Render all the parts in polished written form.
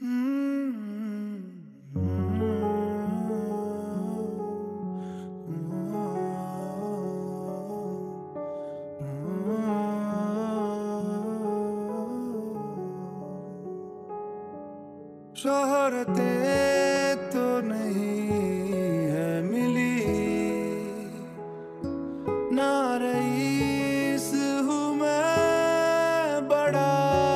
शोहरतें तो नहीं है मिली, ना रईस हूँ मैं बड़ा,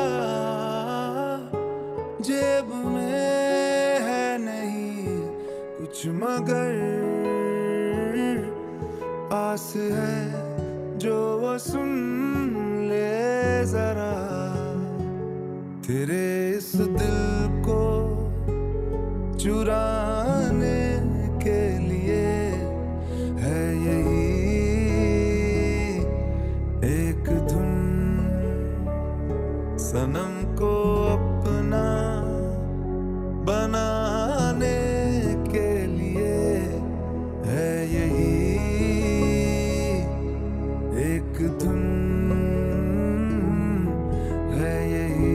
जेब में है नहीं कुछ मगर आस है जो वो सुन ले जरा। तेरे इस दिल को चुराने के लिए है यही एक धुन, सनम को अपना बनाने के लिए है यही एक धुन, है यही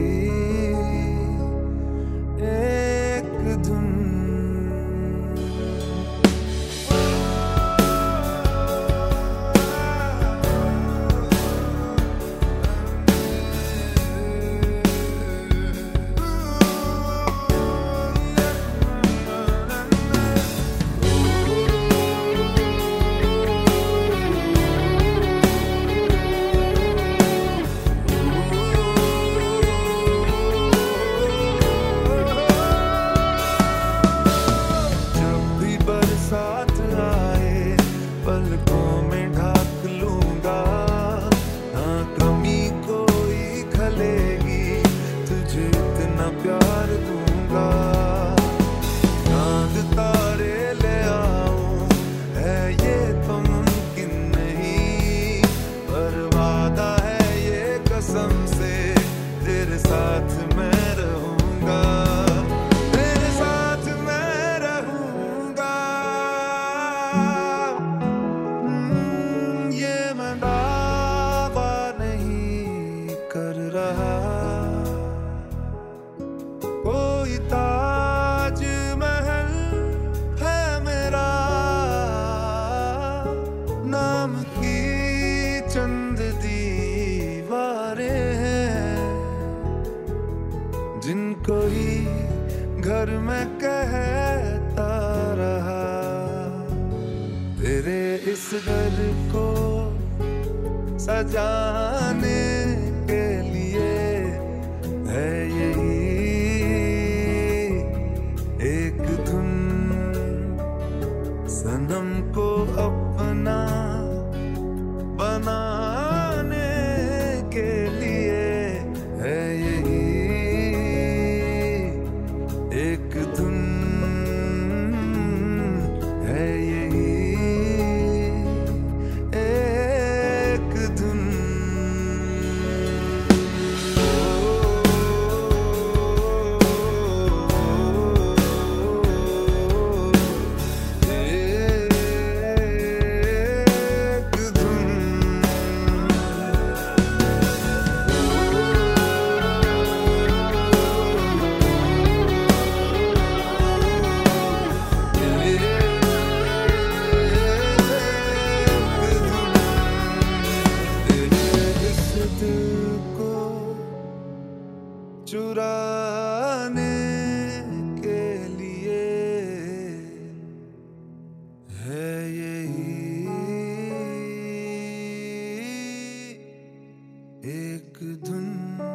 एक धुन। साथ आए पलकों में ढाक लूंगा, हाँ कमी कोई खलेगी, तुझे इतना प्यार दूंगा। चांद तारे ले आऊं है ये तो मुमकिन नहीं, पर वादा है ये कसम से तेरे साथ मैं रहूंगा। कर रहा कोई ताज महल है मेरा, नाम की चंद दीवारें हैं जिनको ही घर में कहता रहा। तेरे इस घर को सजाने के लिए है यही एक धुन, सनम को अपना बनाने के लिए है यही एक धुन, है यही एक धुन। चुराने के लिए है यही एक धुन।